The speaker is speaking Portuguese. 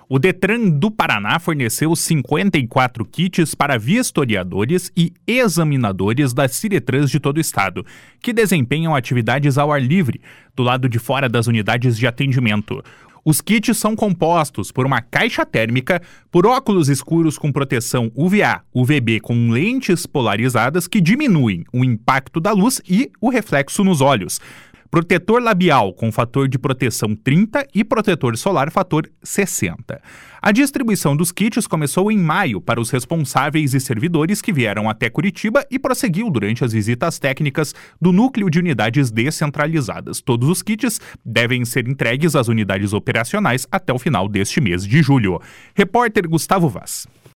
O Detran do Paraná forneceu 54 kits para vistoriadores e examinadores das Ciretrans de todo o estado, que desempenham atividades ao ar livre, do lado de fora das unidades de atendimento. Os kits são compostos por uma caixa térmica, por óculos escuros com proteção UVA, UVB com lentes polarizadas que diminuem o impacto da luz e o reflexo nos olhos, protetor labial com fator de proteção 30 e protetor solar fator 60. A distribuição dos kits começou em maio para os responsáveis e servidores que vieram até Curitiba e prosseguiu durante as visitas técnicas do Núcleo de Unidades Descentralizadas. Todos os kits devem ser entregues às unidades operacionais até o final deste mês de julho. Repórter Gustavo Vaz.